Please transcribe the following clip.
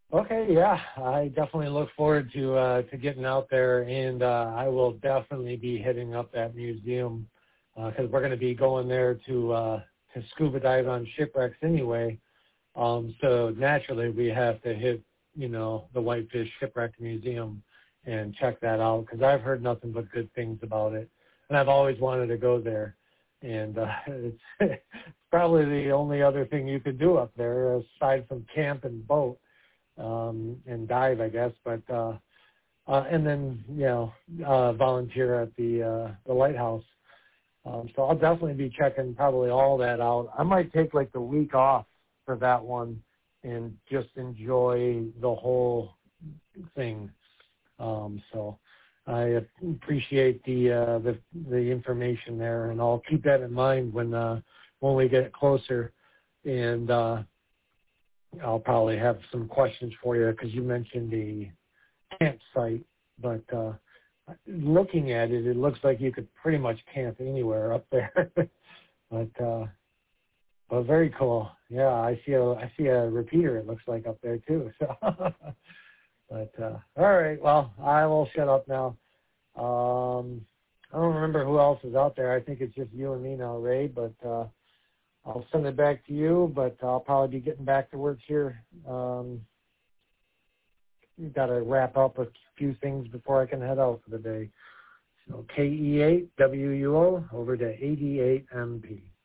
Okay, yeah, I definitely look forward to getting out there, and I will definitely be hitting up that museum because we're going to be going there to scuba dive on shipwrecks anyway. So naturally, we have to hit the Whitefish Shipwreck Museum and check that out because I've heard nothing but good things about it, and I've always wanted to go there. And it's probably the only other thing you could do up there aside from camp and boat and dive, I guess. But and then volunteer at the lighthouse. So I'll definitely be checking probably all that out. I might take like the week off for that one and just enjoy the whole thing. So I appreciate the information there, and I'll keep that in mind when we get closer. And I'll probably have some questions for you because you mentioned the campsite, but looking at it, it looks like you could pretty much camp anywhere up there. But very cool. Yeah, I see a repeater. It looks like up there too. So, but all right. Well, I will shut up now. I don't remember who else is out there. I think it's just you and me now, Ray. But I'll send it back to you. But I'll probably be getting back to work here. Got to wrap up a few things before I can head out for the day. So KE8 WUO over to 88MP.